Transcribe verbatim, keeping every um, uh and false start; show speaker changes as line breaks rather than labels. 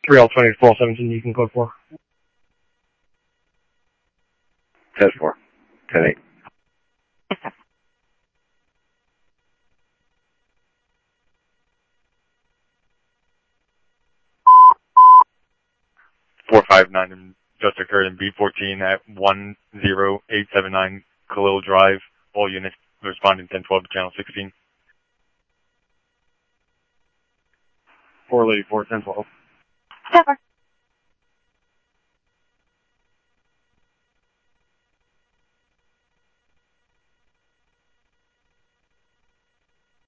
three L twenty to four seventeen, you can code four.
ten four. ten eight.
four five nine just occurred in B fourteen at one zero eight seven nine Khalil Drive. All units responding ten twelve to channel sixteen.
four eighty-four, ten twelve.
ten four.